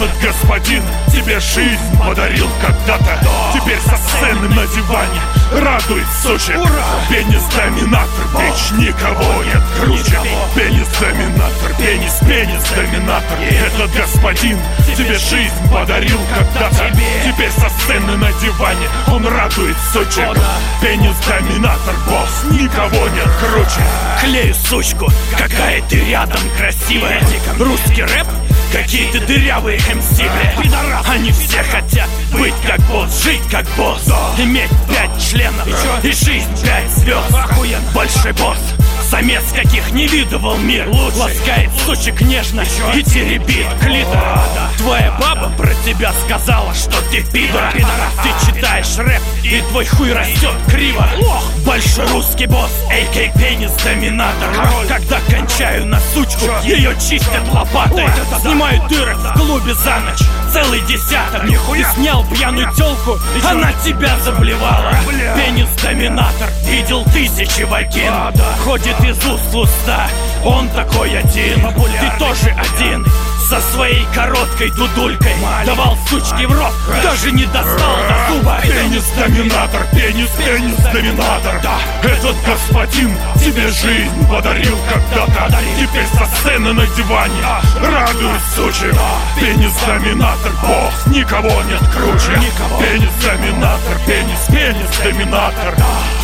Этот господин тебе жизнь подарил когда-то. Теперь со сцены на диване радует Сочи. Пенис-доминатор, бич, никого нет круче. Пенис-доминатор, пенис-доминатор. Этот господин тебе жизнь подарил когда-то. Теперь со сцены на диване он радует Сочи. Пенис-доминатор, босс, никого нет круче. Клею сучку, какая ты рядом красивая. Русский рэп, какие ты дырявые МС, бля. Они все хотят быть как босс, жить как босс, иметь 5 членов и жизнь 5 звезд. Большой босс, самец каких не видывал мир. Ласкает сучек нежно и теребит клитор. Твоя баба про тебя сказала, что ты пидор. Ты читаешь рэп и твой хуй растет криво. Большой русский босс, а.к.а. пенис-доминатор. Когда кончаю на сучку, ее чистят лопатой. Снимаю дырок в клубе за ночь, целый десяток. И снял пьяную тёлку, она тебя заблевала. Пенис-доминатор видел тысячи вагин. Ходит из уст в уста, он такой один. Ты тоже один, со своей короткой дудулькой. Давал сучки в рот, даже не достал до зуба. Пенис-доминатор, пенис-доминатор. Этот господин тебе жизнь подарил когда-то. Теперь со сцены на диване радует Сочи. Пенис-доминатор, босс, никого нет круче. Пенис-доминатор, пенис-доминатор.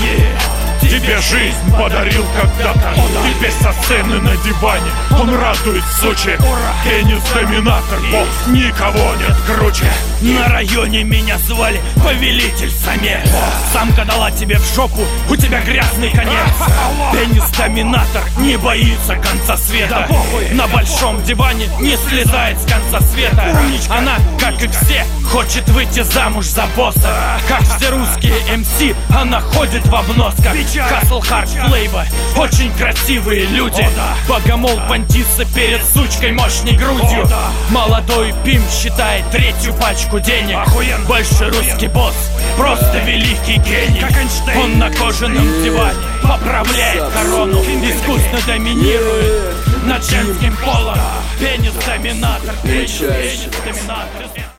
Тебе жизнь подарил когда-то. Теперь со сцены на диване он радует Сочи. Пенис-доминатор, босс, никого нет круче. На районе меня звали повелитель самец. Самка дала тебе в жопу, у тебя грязный конец. Пенис-доминатор не боится конца света. На большом диване не слезает с конца света. Она, как и все, хочет выйти замуж за босса. Как все русские МС, она ходит в обносках. Хасл, хард, флейва, очень красивые люди. Богомол понтится перед сучкой мощной грудью. Молодой пимп считает третью пачку денег. Большой русский босс, просто великий гений. Он на кожаном диване поправляет корону, искусно доминирует над женским полом. Пенис-доминатор, пенис-доминатор.